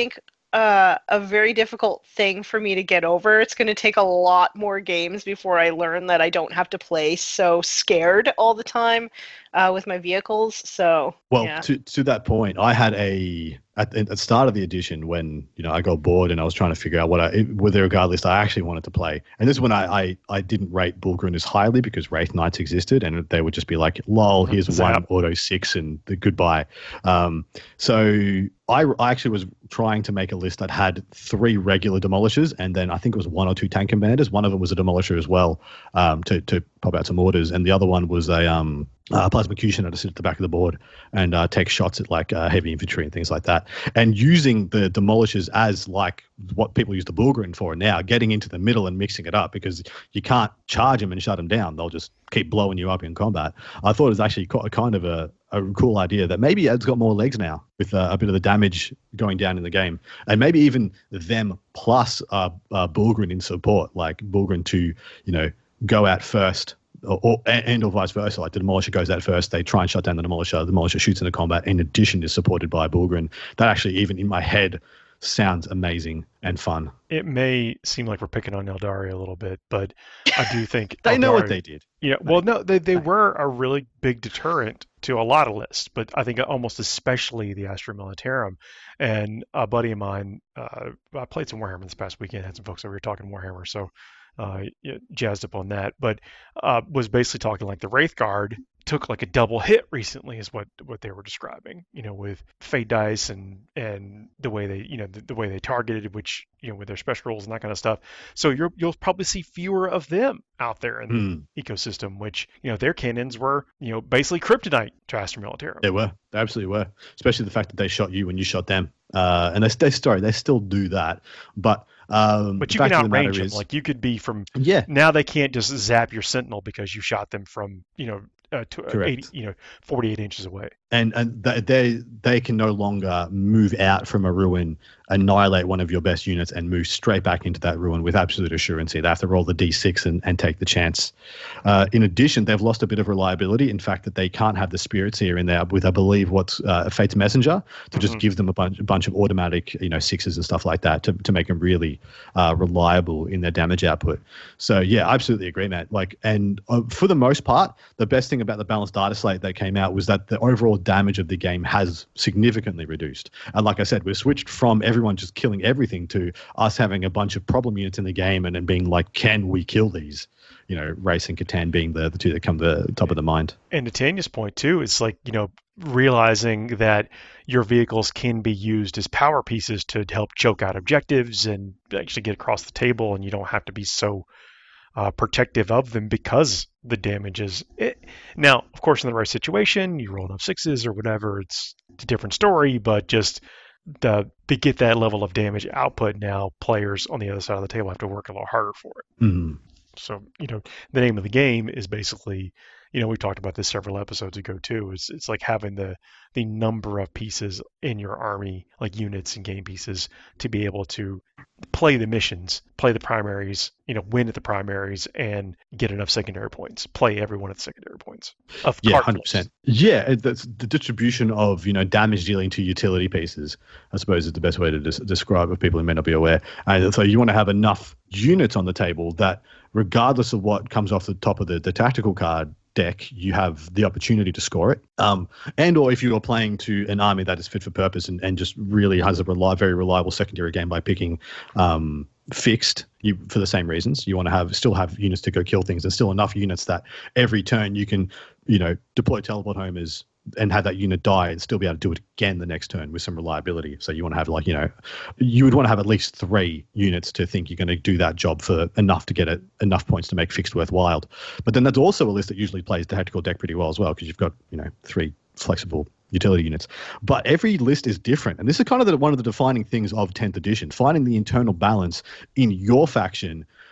uh, a very difficult thing for me to get over. It's going to take a lot more games before I learn that I don't have to play so scared all the time uh, with my vehicles. So, well, yeah. to to that point, I had a at, at the start of the edition when you know I got bored and I was trying to figure out what I whether a guard list I actually wanted to play, and this is when I I, I didn't rate Bullgrin as highly because Wraith Knights existed, and they would just be like, "Lol, here's Zap. one auto six and the goodbye." Um, so. I, I actually was trying to make a list that had three regular demolishers and then I think it was one or two tank commanders. One of them was a demolisher as well um, to, to pop out some orders. And the other one was a um, uh, plasma Q-Shunner to sit at the back of the board and uh, take shots at like uh, heavy infantry and things like that. And using the demolishers as like what people use the Bullgrin for now, getting into the middle and mixing it up because you can't charge them and shut them down. They'll just keep blowing you up in combat. I thought it was actually quite, kind of a, a cool idea that maybe it's got more legs now with uh, a bit of the damage going down in the game. And maybe even them plus uh, uh, Bullgrin in support, like Bullgrin to, you know, go out first or, or and or vice versa. Like the Demolisher goes out first, they try and shut down the Demolisher, the Demolisher shoots into combat, in addition is supported by Bullgrin. That actually, even in my head, sounds amazing and fun. It may seem like we're picking on Eldari a little bit, but I do think they Eldari, know what they did. Yeah, well, no, they they were a really big deterrent to a lot of lists, but I think almost especially the Astra Militarum. And a buddy of mine, uh, I played some Warhammer this past weekend, had some folks over here talking Warhammer, so uh, yeah, jazzed up on that. But uh, was basically talking like the Wraith Guard took like a double hit recently is what what they were describing, you know, with Fate Dice and and the way they, you know, the, the way they targeted, which, you know, with their special rules and that kind of stuff. So you're you'll probably see fewer of them out there in Mm. the ecosystem, which, you know, their cannons were, you know, basically kryptonite to Astra Militarum. They were. They absolutely were. Especially the fact that they shot you when you shot them. Uh, and they, they sorry, they still do that. But um, But the you fact can of the matter outrange them. is, Like you could be from yeah, now they can't just zap your Sentinel because you shot them from, you know, uh, to, uh, Correct. eighty, you know, forty-eight inches away. and and th- they they can no longer move out from a ruin, annihilate one of your best units, and move straight back into that ruin with absolute assurance. They have to roll the d six and, and take the chance. Uh, in addition, they've lost a bit of reliability. In fact, that they can't have the Spirits here in there with, I believe, what's uh, Fate's Messenger to just Mhm. give them a bunch a bunch of automatic, you know, sixes and stuff like that to to make them really uh, reliable in their damage output. So yeah, I absolutely agree, Matt. Like, and uh, for the most part, the best thing about the balanced data slate that came out was that the overall damage of the game has significantly reduced. And like I said, we've switched from everyone just killing everything to us having a bunch of problem units in the game and then being like, can we kill these? You know, Race and Catan being the, the two that come to the top of the mind. And to Tanya's point too, it's like, you know, realizing that your vehicles can be used as power pieces to help choke out objectives and actually get across the table, and you don't have to be so uh, protective of them because the damage is it. Now, of course, in the right situation, you roll enough sixes or whatever, it's, it's a different story, but just the, to get that level of damage output now, players on the other side of the table have to work a little harder for it. Mhm. So, you know, the name of the game is basically, you know, we talked about this several episodes ago too. It's it's like having the the number of pieces in your army, like units and game pieces, to be able to play the missions, play the primaries, you know, win at the primaries, and get enough secondary points. Play everyone at the secondary points. Of Yeah, card hundred flips. percent. Yeah, it- that's the distribution of, you know, damage dealing to utility pieces, I suppose, is the best way to des- describe it for people who may not be aware. And so you want to have enough units on the table that, regardless of what comes off the top of the, the tactical card deck, you have the opportunity to score it. Um, and or if you are playing to an army that is fit for purpose and, and just really has a reli- very reliable secondary game by picking um, fixed, you for the same reasons, you want to have still have units to go kill things. There's still enough units that every turn you can, you know, deploy teleport homers and have that unit die and still be able to do it again the next turn with some reliability. So you want to have, like, you know, you would want to have at least three units to think you're going to do that job for enough to get it, enough points to make fixed worthwhile. But then that's also a list that usually plays the tactical deck pretty well as well, because you've got, you know, three flexible utility units. But every list is different. And this is kind of the, one of the defining things of tenth edition, finding the internal balance in your faction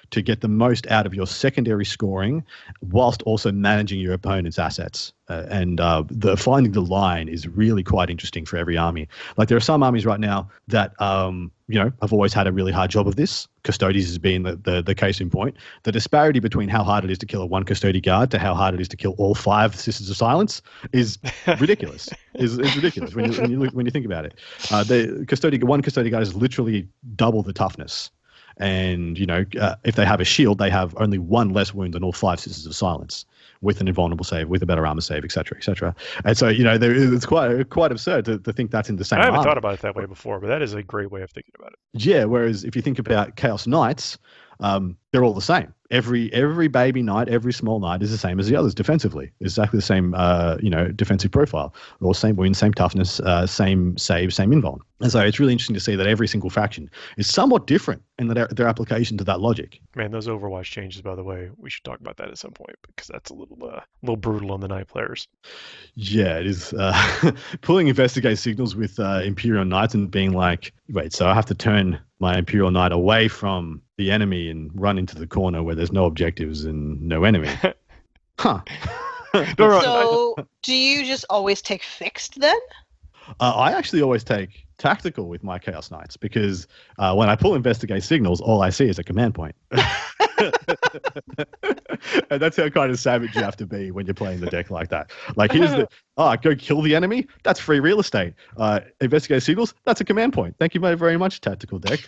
to get the most out of your secondary scoring whilst also managing your opponent's assets. Uh, and uh, the finding the line is really quite interesting for every army. Like there are some armies right now that, um, you know, have always had a really hard job of this. Custodes has been the, the, the case in point. The disparity between how hard it is to kill a one Custody guard to how hard it is to kill all five Sisters of Silence is ridiculous. is, is ridiculous when you, when you look, when you think about it. Uh, the Custody one Custody guard is literally double the toughness. And, you know, uh, if they have a shield, they have only one less wound than all five Sisters of Silence with an invulnerable save, with a better armor save, et cetera, et cetera. And so, you know, there, it's quite quite absurd to, to think that's in the same I haven't army. thought about it that way before, but that is a great way of thinking about it. Yeah, whereas if you think about Chaos Knights, um, they're all the same. Every every baby knight, every small knight is the same as the others defensively. Exactly the same, uh, you know, defensive profile. All same wound, same toughness, uh, same save, same invuln. And so it's really interesting to see that every single faction is somewhat different in their, their application to that logic. Man, those Overwatch changes, by the way, we should talk about that at some point because that's a little uh, a little brutal on the knight players. Yeah, it is. Uh, pulling investigate signals with uh, Imperial Knights and being like, wait, so I have to turn my Imperial Knight away from the enemy and run into the corner where there's no objectives and no enemy. Huh. So, do you just always take fixed then? Uh, I actually always take tactical with my Chaos Knights because uh, when I pull investigate signals, all I see is a command point. And that's how kind of savage you have to be when you're playing the deck like that. Like, here's the, oh, go kill the enemy. That's free real estate. Uh, investigate signals. That's a command point. Thank you very, very much, tactical deck.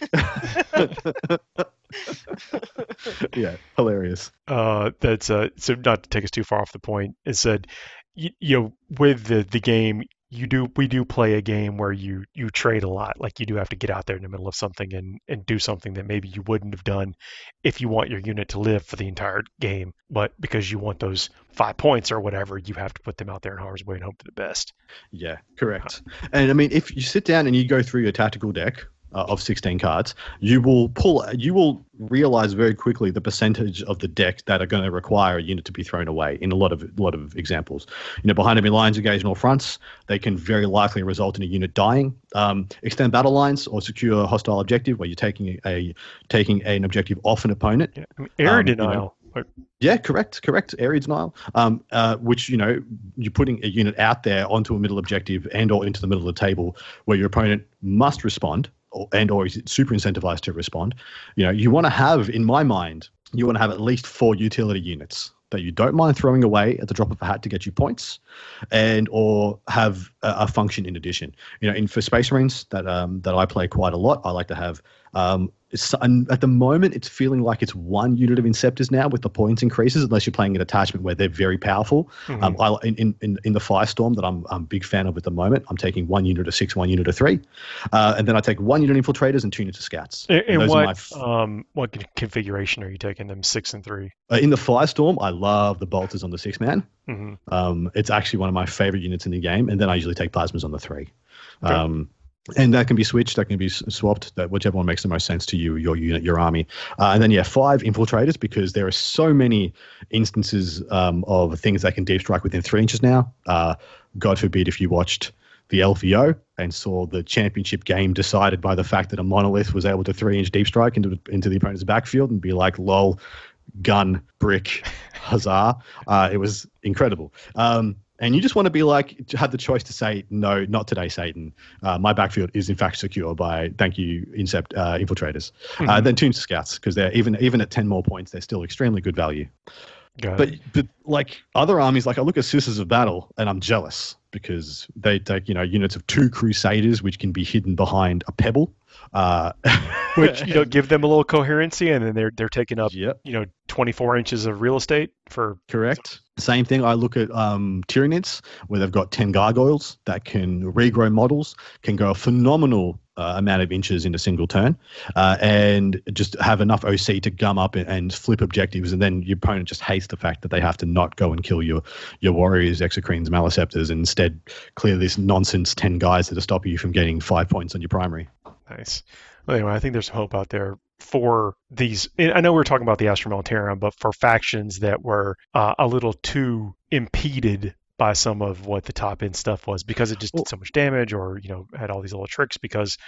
Yeah, hilarious. Uh, that's uh, so not to take us too far off the point. It said, you, you know, with the the game, you do we do play a game where you you trade a lot. Like you do have to get out there in the middle of something and and do something that maybe you wouldn't have done if you want your unit to live for the entire game. But because you want those five points or whatever, you have to put them out there in harm's way and hope for the best. Yeah, correct. And I mean, if you sit down and you go through your tactical deck uh, of sixteen cards, you will pull, you will realize very quickly the percentage of the deck that are going to require a unit to be thrown away in a lot of a lot of examples. You know, behind enemy lines engaged on all fronts, they can very likely result in a unit dying. Um, extend battle lines or secure hostile objective where you're taking a taking an objective off an opponent. Yeah, I mean, area Um, you denial. know, But- Yeah, correct, correct. Area denial, um, uh, which, you know, you're putting a unit out there onto a middle objective and or into the middle of the table where your opponent must respond or, and or is super incentivized to respond. You know, you want to have, in my mind, you want to have at least four utility units that you don't mind throwing away at the drop of a hat to get you points, and or have a, a function in addition. You know, in for Space Marines that um, that I play quite a lot, I like to have. Um, it's, and at the moment, it's feeling like it's one unit of Inceptors now with the points increases, unless you're playing an attachment where they're very powerful. Mhm. Um, I, in, in in the Firestorm that I'm I'm a big fan of at the moment, I'm taking one unit of six, one unit of three, uh, and then I take one unit of Infiltrators and two units of Scouts. And, and those are my what f- um what con- configuration are you taking them? Six and three. Uh, in the Firestorm, I love the bolters on the six man. Mm-hmm. Um, it's actually one of my favorite units in the game, and then I usually take plasmas on the three. Okay. Um, and that can be switched, that can be s- swapped, that whichever one makes the most sense to you, your unit, your army. Uh, and then, yeah, five infiltrators, because there are so many instances um, of things that can deep strike within three inches now. Uh, God forbid if you watched the L V O and saw the championship game decided by the fact that a monolith was able to three inch deep strike into, into the opponent's backfield and be like, lol, gun, brick, huzzah. Uh, it was incredible. Um, and you just want to be like, have the choice to say, no, not today, Satan. Uh, my backfield is in fact secure by, thank you, Incept, uh, Infiltrators. Uh, Mhm. then Toons Scouts, because they're even even at ten more points, they're still extremely good value. Got But it. but like other armies, like I look at Sisters of Battle and I'm jealous because they take, you know, units of two Crusaders, which can be hidden behind a pebble. Uh, Which, you know, give them a little coherency, and then they're they're taking up, Yep. you know, twenty-four inches of real estate for. Correct. Same thing. I look at um, Tyranids, where they've got ten gargoyles that can regrow models, can go a phenomenal uh, amount of inches in a single turn, uh, and just have enough O C to gum up and, and flip objectives. And then your opponent just hates the fact that they have to not go and kill your your warriors, exocrines, maleceptors, and instead clear this nonsense ten guys that are stopping you from getting five points on your primary. Nice. Well, anyway, I think there's hope out there for these. I know we were talking about the Astra Militarum, but for factions that were uh, a little too impeded by some of what the top end stuff was because it just Well- did so much damage, or you know had all these little tricks because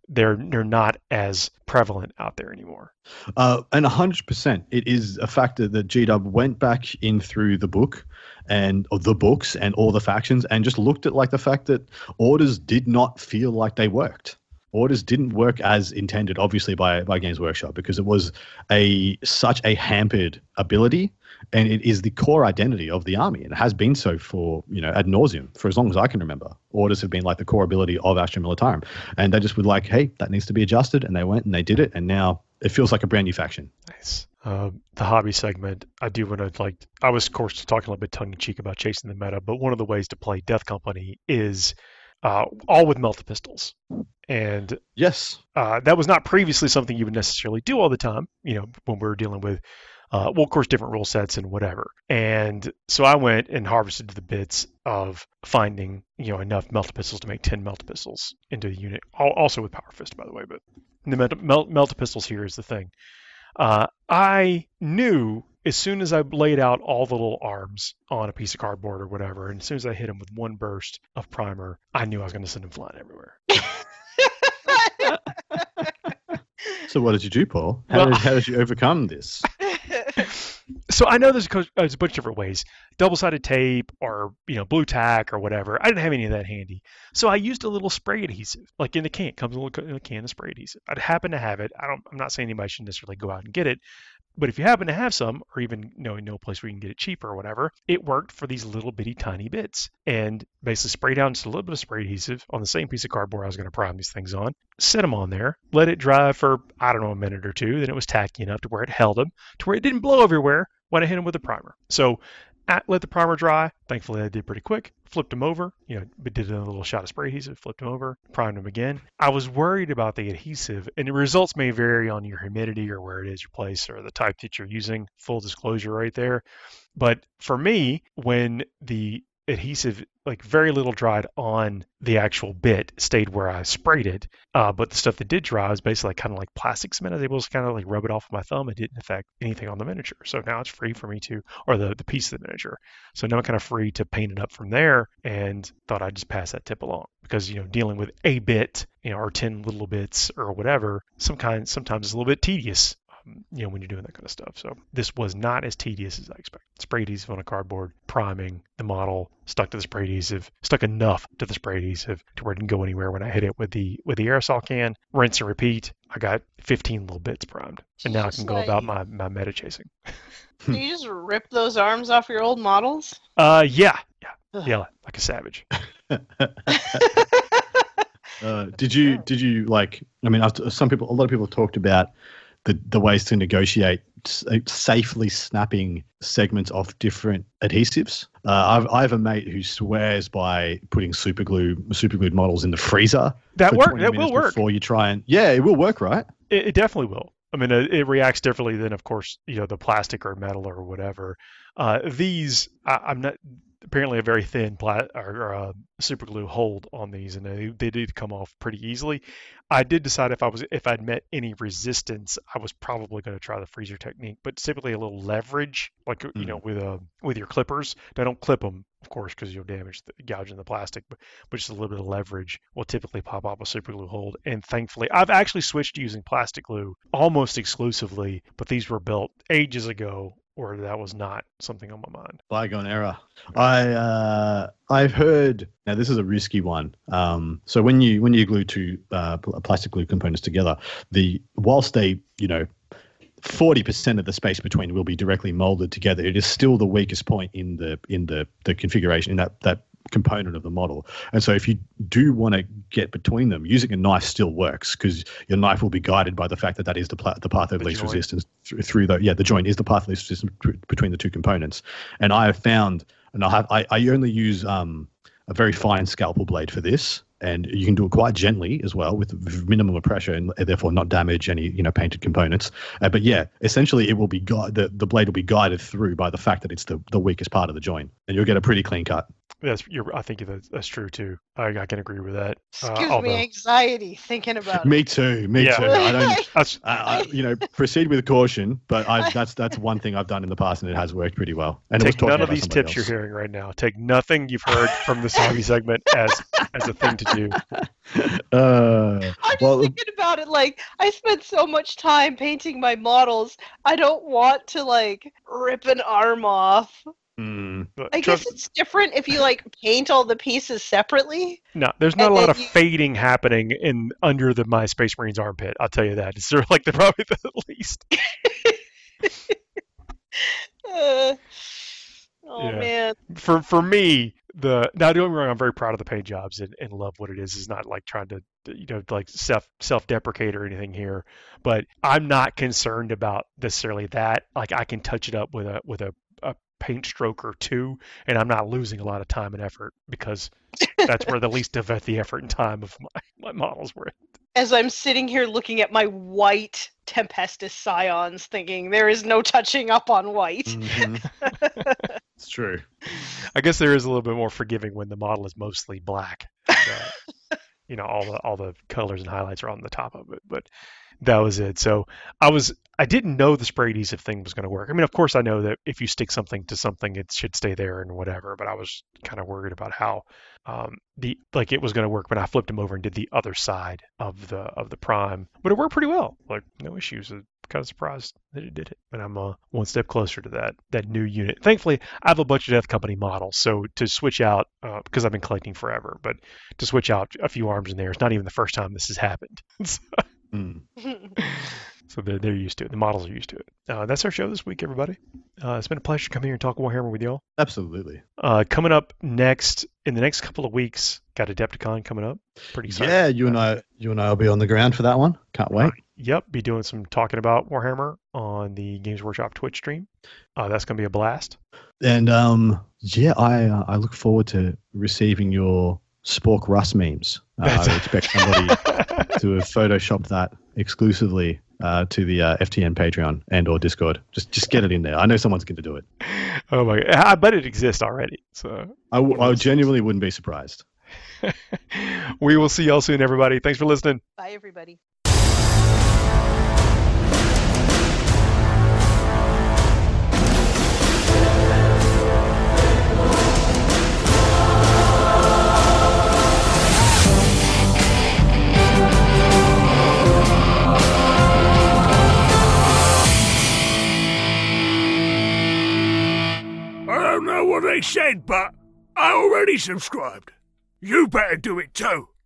they're they're not as prevalent out there anymore. Uh, and one hundred percent, it is a factor that G-Dub went back in through the book and or the books and all the factions and just looked at like the fact that orders did not feel like they worked. Orders didn't work as intended, obviously, by, by Games Workshop, because it was a such a hampered ability, and it is the core identity of the army, and it has been so for, you know, ad nauseum for as long as I can remember. Orders have been like the core ability of Astra Militarum, and they just were like, hey, that needs to be adjusted, and they went and they did it, and now it feels like a brand new faction. Nice. Uh, the hobby segment, I do want to, like, I was, of course, talking a little bit tongue-in-cheek about chasing the meta, but one of the ways to play Death Company is uh, all with melta-pistols. And yes, uh, that was not previously something you would necessarily do all the time, you know, when we were dealing with, uh, well, of course, different rule sets and whatever. And so I went and harvested the bits of finding, you know, enough melta-pistols to make ten melta-pistols into the unit, also with Power Fist, by the way. But the mel- mel- melta-pistols here is the thing. Uh, I knew as soon as I laid out all the little arms on a piece of cardboard or whatever, and as soon as I hit them with one burst of primer, I knew I was going to send them flying everywhere. So what did you do, Paul? How, Well, did, how did you overcome this? So I know there's a, co- there's a bunch of different ways. Double-sided tape or, you know, blue tack or whatever. I didn't have any of that handy. So I used a little spray adhesive, like in the can. It comes in a little in a can of spray adhesive. I'd happen to have it. I don't, I'm not saying anybody should necessarily go out and get it. But if you happen to have some, or even, you know, know a place where you can get it cheaper or whatever, it worked for these little bitty tiny bits. And basically spray down just a little bit of spray adhesive on the same piece of cardboard I was going to prime these things on, set them on there, let it dry for, I don't know, a minute or two. Then it was tacky enough to where it held them, to where it didn't blow everywhere when I hit them with a primer. So at, let the primer dry. Thankfully, I did pretty quick. Flipped them over. You know, did a little shot of spray adhesive, flipped them over, primed them again. I was worried about the adhesive, and the results may vary on your humidity or where it is your place or the type that you're using. Full disclosure right there. But for me, when the adhesive, like very little dried on the actual bit, stayed where I sprayed it. Uh, but the stuff that did dry was basically kind of like plastic cement. I was able to kind of like rub it off with my thumb. It didn't affect anything on the miniature. So now it's free for me to, or the, the piece of the miniature. So now I'm kind of free to paint it up from there, and thought I'd just pass that tip along. Because, you know, dealing with a bit, you know, or ten little bits or whatever, some kind, sometimes it's a little bit tedious. You know, when you're doing that kind of stuff. So this was not as tedious as I expected. Spray adhesive on a cardboard, priming the model, stuck to the spray adhesive, stuck enough to the spray adhesive to where it didn't go anywhere when I hit it with the with the aerosol can. Rinse and repeat. I got fifteen little bits primed, and now I can go Like- about my my meta chasing. Do you just rip those arms off your old models? Uh, yeah, yeah, Ugh. yeah, like a savage. Uh, did you did you like? I mean, I- some people, a lot of people talked about the the ways to negotiate s- safely snapping segments off different adhesives. Uh, I've I have a mate who swears by putting super glue super glued models in the freezer. That for work. twenty That will minutes work. before you try and yeah, it will work, right? It, it definitely will. I mean, it, it reacts differently than, of course, you know, the plastic or metal or whatever. Uh, these, I, I'm not apparently a very thin pla- or, or uh, super glue hold on these, and they, they did come off pretty easily. I did decide if I was if I'd met any resistance, I was probably going to try the freezer technique, but typically a little leverage, like you Mm. know, with uh, with your clippers. Now, don't clip them, of course, because you'll damage the gouge in the plastic, but, but just a little bit of leverage will typically pop off a super glue hold. And thankfully, I've actually switched to using plastic glue almost exclusively, but these were built ages ago, or that was not something on my mind. Bygone era. I uh, I've heard, now this is a risky one. Um, so when you when you glue two uh, pl- plastic glue components together, the whilst they you know forty percent of the space between will be directly molded together, it is still the weakest point in the in the the configuration in that that component of the model. And so if you do want to get between them, using a knife still works, because your knife will be guided by the fact that that is the, pla- the path of The least joint. resistance through, through the yeah the joint is the path of least resistance tr- between the two components. And I have found, and I have I, I only use um a very fine scalpel blade for this, and you can do it quite gently as well with minimum of pressure, and therefore not damage any you know painted components. Uh, but yeah, essentially it will be gui- the the blade will be guided through by the fact that it's the the weakest part of the joint, and you'll get a pretty clean cut. That's you're, I think that's, that's true too. I, I can agree with that. This Uh, gives although- me anxiety thinking about it. Me too. Me Yeah. too. I don't. That's I, I, you know, proceed with caution, but I, that's that's one thing I've done in the past, and it has worked pretty well. And it was take talking none of about these somebody tips else. you're hearing right now. Take nothing you've heard from this hobby segment as as a thing to do. uh, I'm well, just thinking about it like I spent so much time painting my models. I don't want to like rip an arm off. mm, But I trust- guess it's different if you like paint all the pieces separately. No, there's not And a lot then of you- fading happening in under the my Space Marines armpit. I'll tell you that. It's sort of like the probably the least. Uh, oh Yeah. man. For for me, the now don't get me wrong, I'm very proud of the paint jobs and, and love what it is. It's not like trying to you know like self self deprecate or anything here, but I'm not concerned about necessarily that. Like I can touch it up with a with a, a paint stroke or two, and I'm not losing a lot of time and effort because that's where the least of the effort and time of my, my models were. As I'm sitting here looking at my white Tempestus Scions, thinking there is no touching up on white. mhm. It's true. I guess there is a little bit more forgiving when the model is mostly black. Uh, you know, all the all the colors and highlights are on the top of it, but that was it. So I was I didn't know the spray adhesive thing was going to work. I mean, of course I know that if you stick something to something, it should stay there and whatever. But I was kind of worried about how um, the like it was going to work when I flipped them over and did the other side of the of the prime. But it worked pretty well. Like no issues. I'm kind of surprised that it did it. But I'm uh, one step closer to that that new unit. Thankfully, I have a bunch of Death Company models, so to switch out uh, because I've been collecting forever, but to switch out a few arms in there is not even the first time this has happened. so Mm. so they're, they're used to it. The models are used to it. Uh, that's our show this week, everybody. Uh, it's been a pleasure to come here and talk Warhammer with y'all. Absolutely. Uh, coming up next, in the next couple of weeks, got Adepticon coming up. Pretty excited. Yeah, you and I, you and I will be on the ground for that one. Can't wait. Yep, be doing some talking about Warhammer on the Games Workshop Twitch stream. Uh, that's going to be a blast. And um, yeah, I uh, I look forward to receiving your Spork Russ memes. Uh, I would expect somebody to have photoshopped that exclusively uh, to the uh, F T N Patreon and or Discord. Just just get it in there. I know someone's going to do it. Oh my! I bet it exists already. So I, w- I genuinely wouldn't be surprised. we will see y'all soon, everybody. Thanks for listening. Bye, everybody. I don't know what they said, but I already subscribed. You better do it too.